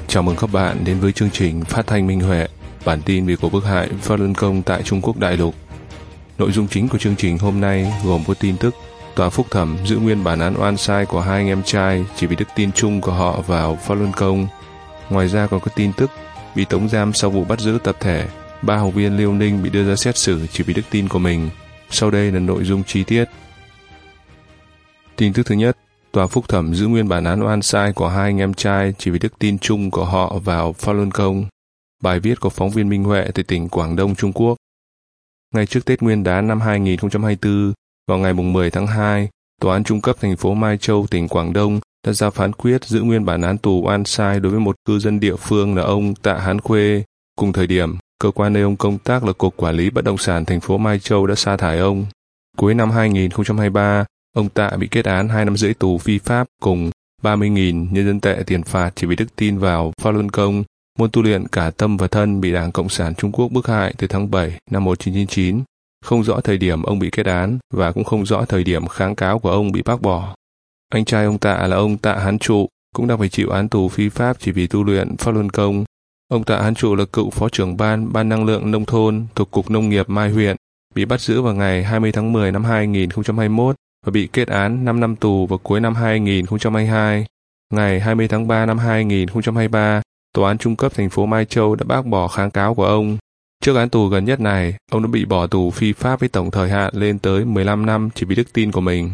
Chào mừng các bạn đến với chương trình Phát thanh Minh Huệ, bản tin về cuộc bức hại Falun Gong tại Trung Quốc đại lục. Nội dung chính của chương trình hôm nay gồm có tin tức tòa phúc thẩm giữ nguyên bản án oan sai của hai anh em trai chỉ vì đức tin chung của họ vào Falun Gong. Ngoài ra còn có tin tức bị tống giam sau vụ bắt giữ tập thể 3 học viên Liêu Ninh bị đưa ra xét xử chỉ vì đức tin của mình. Sau đây là nội dung chi tiết. Tin tức thứ nhất, tòa phúc thẩm giữ nguyên bản án oan sai của hai anh em trai chỉ vì đức tin chung của họ vào Falun Gong. Bài viết của phóng viên Minh Huệ từ tỉnh Quảng Đông, Trung Quốc. Ngay trước Tết Nguyên đán năm 2024, vào ngày 10 tháng 2, Tòa án Trung cấp thành phố Mai Châu, tỉnh Quảng Đông đã ra phán quyết giữ nguyên bản án tù oan sai đối với một cư dân địa phương là ông Tạ Hán Khuê. Cùng thời điểm, cơ quan nơi ông công tác là Cục Quản lý Bất động sản thành phố Mai Châu đã sa thải ông. Cuối năm 2023, ông Tạ bị kết án 2 năm rưỡi tù phi pháp cùng 30.000 nhân dân tệ tiền phạt chỉ vì đức tin vào Falun Gong, môn tu luyện cả tâm và thân bị Đảng Cộng sản Trung Quốc bức hại từ tháng 7 năm 1999. Không rõ thời điểm ông bị kết án và cũng không rõ thời điểm kháng cáo của ông bị bác bỏ. Anh trai ông Tạ là ông Tạ Hán Trụ cũng đang phải chịu án tù phi pháp chỉ vì tu luyện Falun Gong. Ông Tạ Hán Trụ là cựu phó trưởng ban năng lượng nông thôn thuộc Cục Nông nghiệp Mai huyện, bị bắt giữ vào ngày 20 tháng 10 năm 2021 và bị kết án 5 năm tù vào cuối năm 2022. Ngày 20 tháng 3 năm 2023, Tòa án Trung cấp thành phố Mai Châu đã bác bỏ kháng cáo của ông. Trước án tù gần nhất này, ông đã bị bỏ tù phi pháp với tổng thời hạn lên tới 15 năm chỉ vì đức tin của mình.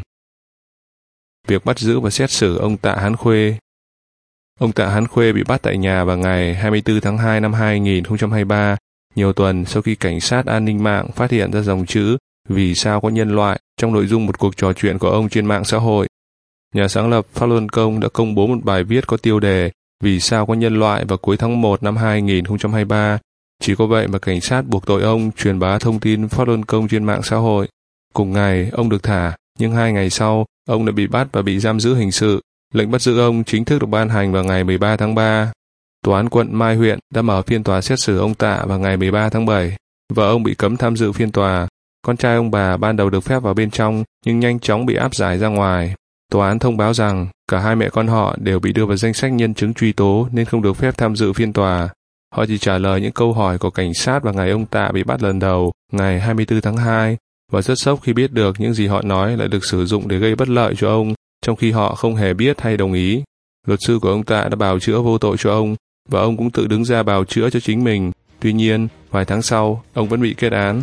Việc bắt giữ và xét xử ông Tạ Hán Khuê. Ông Tạ Hán Khuê bị bắt tại nhà vào ngày 24 tháng 2 năm 2023, nhiều tuần sau khi cảnh sát an ninh mạng phát hiện ra dòng chữ "Vì sao có nhân loại" trong nội dung một cuộc trò chuyện của ông trên mạng xã hội. Nhà sáng lập Falun Gong đã công bố một bài viết có tiêu đề "Vì sao có nhân loại" vào cuối tháng 1 năm 2023. Chỉ có vậy mà cảnh sát buộc tội ông truyền bá thông tin Falun Gong trên mạng xã hội. Cùng ngày, ông được thả, nhưng 2 ngày sau, ông đã bị bắt và bị giam giữ hình sự. Lệnh bắt giữ ông chính thức được ban hành vào ngày 13 tháng 3. Tòa án quận Mai huyện đã mở phiên tòa xét xử ông Tạ vào ngày 13 tháng 7. Vợ ông bị cấm tham dự phiên tòa. Con trai ông bà ban đầu được phép vào bên trong nhưng nhanh chóng bị áp giải ra ngoài. Tòa án thông báo rằng cả hai mẹ con họ đều bị đưa vào danh sách nhân chứng truy tố nên không được phép tham dự phiên tòa. Họ chỉ trả lời những câu hỏi của cảnh sát vào ngày ông Tạ bị bắt lần đầu, ngày 24 tháng 2, và rất sốc khi biết được những gì họ nói lại được sử dụng để gây bất lợi cho ông, trong khi họ không hề biết hay đồng ý. Luật sư của ông Tạ đã bào chữa vô tội cho ông, và ông cũng tự đứng ra bào chữa cho chính mình. Tuy nhiên, vài tháng sau, ông vẫn bị kết án.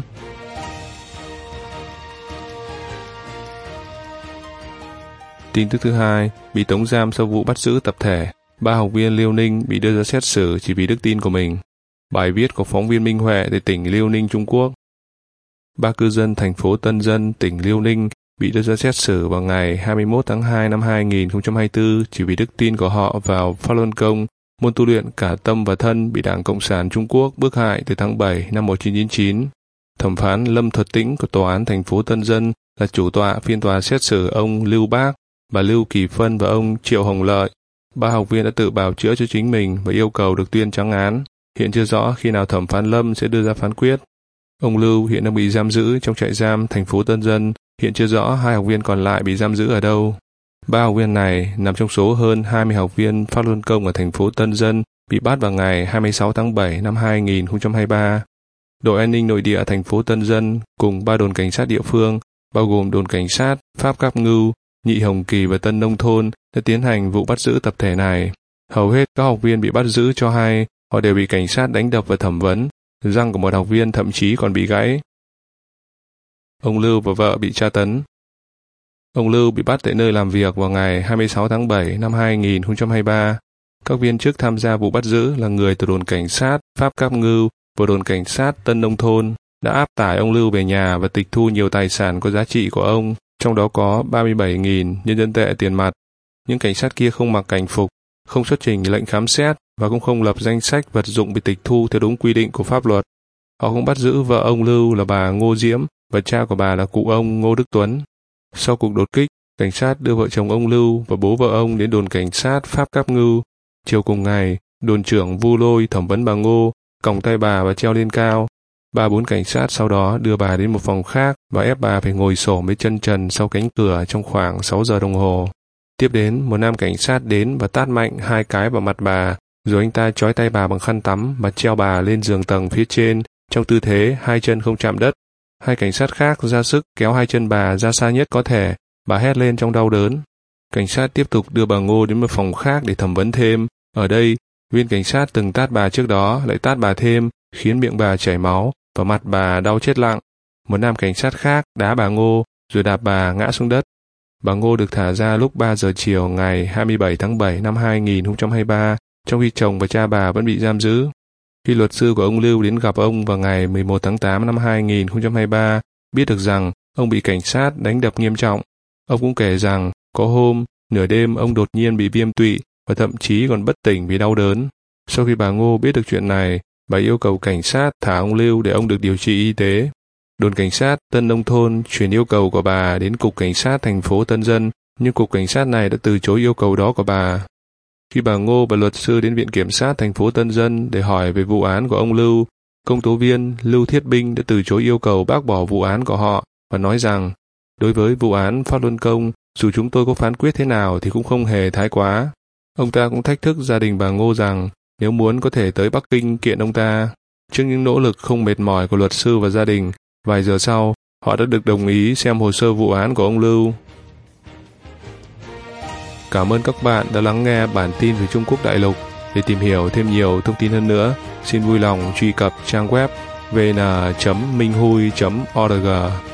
Tin tức thứ hai, bị tống giam sau vụ bắt giữ tập thể 3 học viên Liêu Ninh bị đưa ra xét xử chỉ vì đức tin của mình. Bài viết của phóng viên Minh Huệ từ tỉnh Liêu Ninh, Trung Quốc. 3 cư dân thành phố Tân Dân, tỉnh Liêu Ninh bị đưa ra xét xử vào ngày 21 tháng 2 năm 2024 chỉ vì đức tin của họ vào Falun Gong, môn tu luyện cả tâm và thân bị Đảng Cộng sản Trung Quốc bức hại từ tháng 7 năm 1999. Thẩm phán Lâm Thuật Tĩnh của Tòa án thành phố Tân Dân là chủ tọa phiên tòa xét xử ông Lưu Bác, bà Lưu Kỳ Phân và ông Triệu Hồng Lợi. 3 học viên đã tự bào chữa cho chính mình và yêu cầu được tuyên trắng án. Hiện chưa rõ khi nào thẩm phán Lâm sẽ đưa ra phán quyết. Ông Lưu hiện đang bị giam giữ trong trại giam thành phố Tân Dân. Hiện chưa rõ 2 học viên còn lại bị giam giữ ở đâu. 3 học viên này nằm trong số hơn 20 học viên Falun Gong ở thành phố Tân Dân bị bắt vào ngày 26 tháng 7 năm 2023. Đội an ninh nội địa thành phố Tân Dân cùng 3 đồn cảnh sát địa phương, bao gồm đồn cảnh sát Pháp Cáp Ngưu, Nhị Hồng Kỳ và Tân Nông Thôn đã tiến hành vụ bắt giữ tập thể này. Hầu hết các học viên bị bắt giữ cho hay họ đều bị cảnh sát đánh đập và thẩm vấn. Răng của một học viên thậm chí còn bị gãy. Ông Lưu và vợ bị tra tấn. Ông Lưu bị bắt tại nơi làm việc vào ngày 26 tháng 7 năm 2023. Các viên chức tham gia vụ bắt giữ là người từ đồn cảnh sát Pháp Cáp Ngưu và đồn cảnh sát Tân Nông Thôn đã áp tải ông Lưu về nhà và tịch thu nhiều tài sản có giá trị của ông, trong đó có 37.000 nhân dân tệ tiền mặt. Những cảnh sát kia không mặc cảnh phục, không xuất trình lệnh khám xét và cũng không lập danh sách vật dụng bị tịch thu theo đúng quy định của pháp luật. Họ cũng bắt giữ vợ ông Lưu là bà Ngô Diễm và cha của bà là cụ ông Ngô Đức Tuấn. Sau cuộc đột kích, cảnh sát đưa vợ chồng ông Lưu và bố vợ ông đến đồn cảnh sát Pháp Cáp Ngưu. Chiều cùng ngày, đồn trưởng Vu Lôi thẩm vấn bà Ngô, còng tay bà và treo lên cao. 3-4 cảnh sát sau đó đưa bà đến một phòng khác và ép bà phải ngồi xổm với chân trần sau cánh cửa trong khoảng 6 giờ đồng hồ. Tiếp đến, một nam cảnh sát đến và tát mạnh 2 cái vào mặt bà, Rồi anh ta trói tay bà bằng khăn tắm và treo bà lên giường tầng phía trên trong tư thế hai chân không chạm đất. Hai cảnh sát khác ra sức kéo hai chân bà ra xa nhất có thể. Bà hét lên trong đau đớn. Cảnh sát tiếp tục đưa bà Ngô đến một phòng khác để thẩm vấn thêm. Ở đây, viên cảnh sát từng tát bà trước đó lại tát bà thêm, khiến miệng bà chảy máu và mặt bà đau chết lặng. Một nam cảnh sát khác đá bà Ngô rồi đạp bà ngã xuống đất. Bà Ngô được thả ra lúc 3 giờ chiều ngày 27 tháng 7 năm 2023, trong khi chồng và cha bà vẫn bị giam giữ. Khi luật sư của ông Lưu đến gặp ông vào ngày 11 tháng 8 năm 2023, biết được rằng ông bị cảnh sát đánh đập nghiêm trọng. Ông cũng kể rằng có hôm, nửa đêm ông đột nhiên bị viêm tụy và thậm chí còn bất tỉnh vì đau đớn. Sau khi bà Ngô biết được chuyện này, bà yêu cầu cảnh sát thả ông Lưu để ông được điều trị y tế. Đồn cảnh sát Tân Nông Thôn chuyển yêu cầu của bà đến Cục Cảnh sát thành phố Tân Dân, nhưng Cục Cảnh sát này đã từ chối yêu cầu đó của bà. Khi bà Ngô và luật sư đến Viện Kiểm sát thành phố Tân Dân để hỏi về vụ án của ông Lưu, công tố viên Lưu Thiết Binh đã từ chối yêu cầu bác bỏ vụ án của họ và nói rằng, đối với vụ án Pháp Luân Công, dù chúng tôi có phán quyết thế nào thì cũng không hề thái quá. Ông ta cũng thách thức gia đình bà Ngô rằng, nếu muốn có thể tới Bắc Kinh kiện ông ta. Trước những nỗ lực không mệt mỏi của luật sư và gia đình, vài giờ sau, họ đã được đồng ý xem hồ sơ vụ án của ông Lưu. Cảm ơn các bạn đã lắng nghe bản tin về Trung Quốc đại lục. Để tìm hiểu thêm nhiều thông tin hơn nữa, xin vui lòng truy cập trang web vn.minhui.org.